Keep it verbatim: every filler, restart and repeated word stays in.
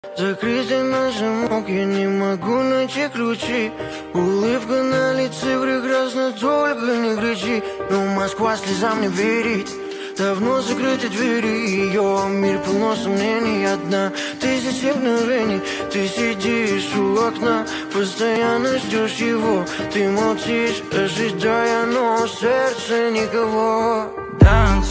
Закрытый на замок, я не могу найти ключи. Улыбка на лице прекрасна, только не кричи. Но Москва слезам не верит. Давно закрыты двери, ее мир полно сомнений. Одна тысяча мгновений, ты сидишь у окна, постоянно ждешь его. Ты молчишь, ожидая, но в сердце никого. Танцуй